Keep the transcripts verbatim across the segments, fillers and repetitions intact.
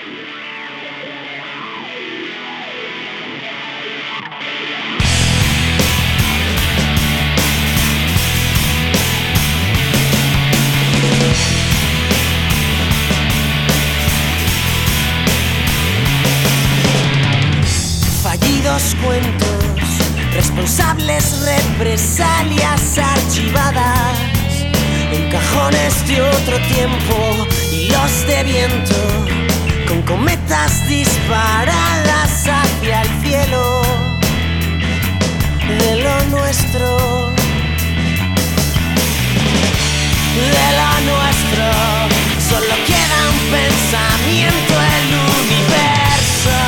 Fallidos cuentos, responsables represalias archivadas en cajones de otro tiempo, hilos de viento con cometas disparadas hacia el cielo de lo nuestro, de lo nuestro. Solo queda un pensamiento, el universo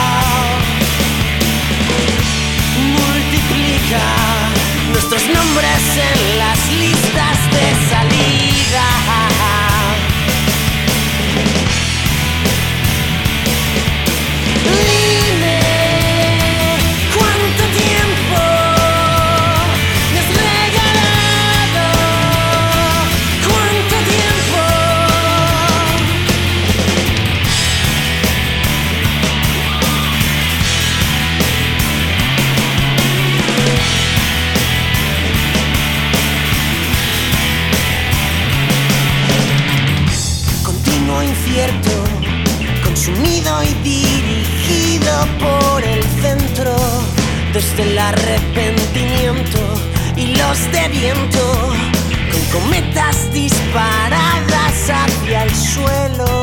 multiplica nuestros nombres en las listas de salida. Dime cuánto tiempo me has regalado, cuánto tiempo. Continuo incierto, consumido y dirigido por el centro, desde el arrepentimiento y los de viento, con cometas disparadas hacia el suelo.